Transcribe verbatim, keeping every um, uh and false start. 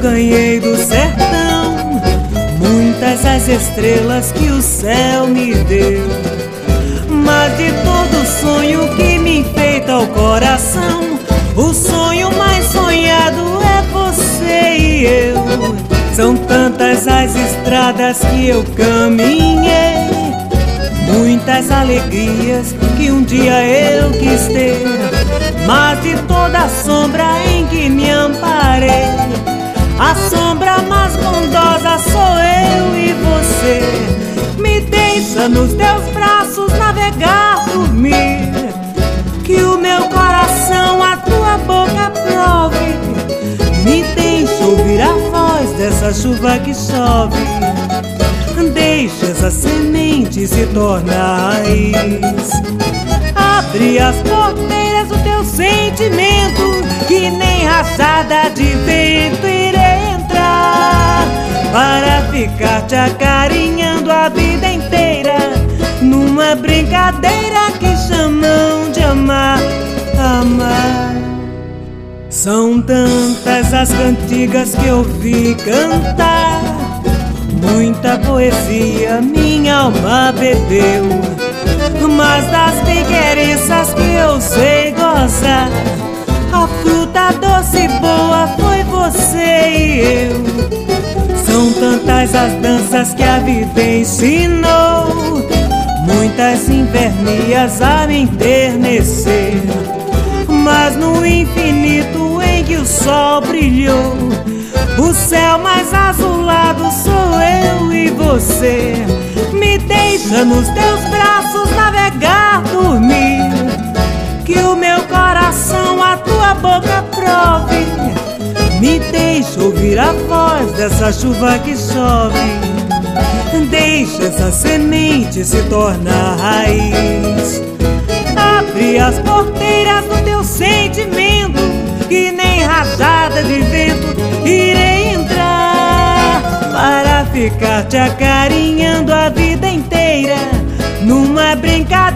ganhei do sertão, muitas as estrelas que o céu me deu. Mas de todo sonho que me enfeita o coração, o sonho mais sonhado é você e eu. São tantas as estradas que eu caminhei, muitas alegrias que um dia eu quis ter. Mas de toda a sombra em que me amparei, a sombra mais bondosa sou eu e você. Me deixa nos teus braços navegar, dormir, que o meu coração a tua boca prove. Me deixa ouvir a voz dessa chuva que chove, deixa essa semente se tornar raiz. Abre as porteiras do teu sentimento, que nem rachada de vento irei entrar, para ficar te acarinhando a vida inteira, numa brincadeira que chamam de amar, amar. São tantas as cantigas que eu vi cantar, muita poesia minha alma bebeu. Mas das figueireças que eu sei gozar, a fruta doce e boa foi você e eu. São tantas as danças que a vida ensinou, muitas invernias a me enternecer. Mas no infinito em que o sol brilhou, o céu mais azulado sou eu e você. Me deixa nos teus braços navegar, dormir, que o meu coração a tua boca prove. Me deixa ouvir a voz dessa chuva que chove, deixa essa semente se tornar raiz. Abre as porteiras do teu sentimento, que nem rajada de vento irei entrar, para ficar te acarinhando a vida inteira, numa brincadeira